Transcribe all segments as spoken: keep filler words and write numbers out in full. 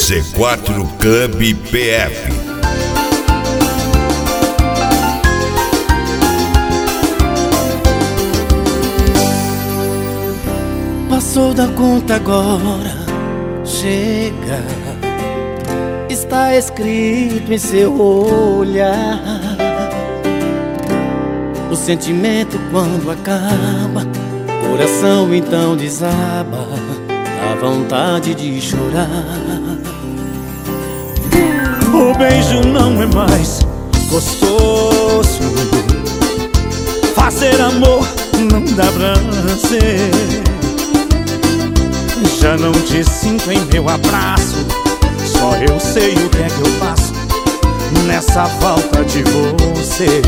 C quatro Club P F. Passou da conta agora, chega. Está escrito em seu olhar. O sentimento quando acaba, coração então desaba, dá vontade de chorar. O beijo não é mais gostoso, fazer amor não dá prazer. Já não te sinto em meu abraço, só eu sei o que é que eu faço nessa falta de você.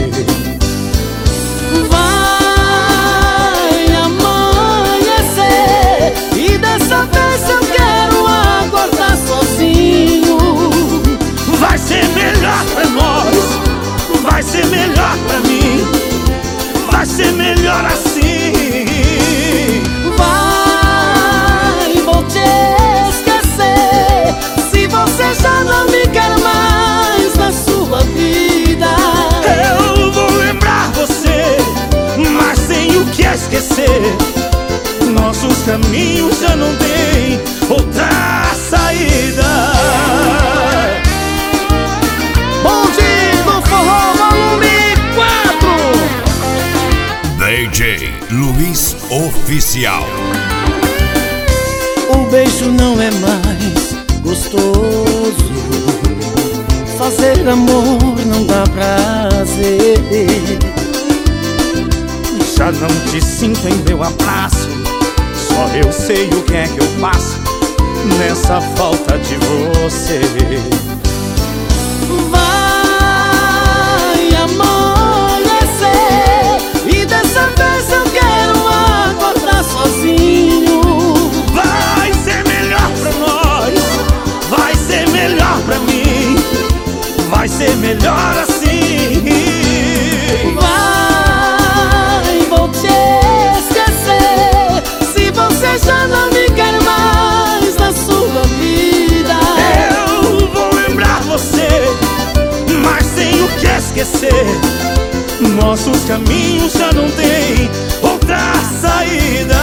Vai amanhecer e dessa vez eu quero acordar sozinho. Vai ser melhor pra nós, vai ser melhor pra mim, vai ser melhor assim. Vai, vou te esquecer se você já não me quer mais na sua vida. Eu vou lembrar você, mas tenho que esquecer. Nossos caminhos já não têm outra saída. Bonde do Forró volume quatro, D J Luiz Oficial. O beijo não é mais gostoso, fazer amor não dá prazer. Já não te sinto em meu abraço, só eu sei o que é que eu faço nessa falta de você. Vai amanhecer e dessa vez eu quero acordar sozinho. Vai ser melhor pra nós, vai ser melhor pra mim, vai ser melhor assim. Vai, vou te esquecer se você já não me quer mais na sua vida. Eu vou lembrar você, mas tenho que esquecer. Nossos caminhos já não têm outra saída.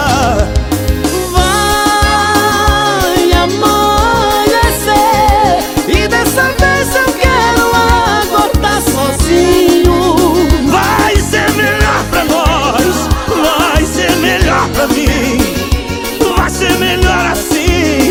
Vai amanhecer e dessa vez eu quero acordar sozinho. Vai ser melhor pra nós, vai ser melhor pra mim, vai ser melhor assim.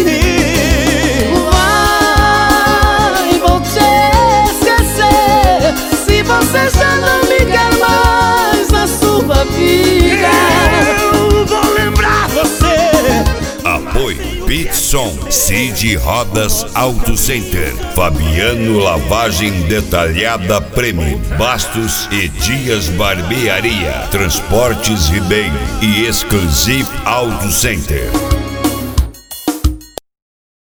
Vai, vou te esquecer se você já não me quer mais na sua vida. Eu vou lembrar você. Apoio Pitson, Cid Rodas Auto Center, Fabiano Lavagem Detalhada Prêmio, Bastos e Dias Barbearia, Transportes Ribeiro e Exclusive Auto Center.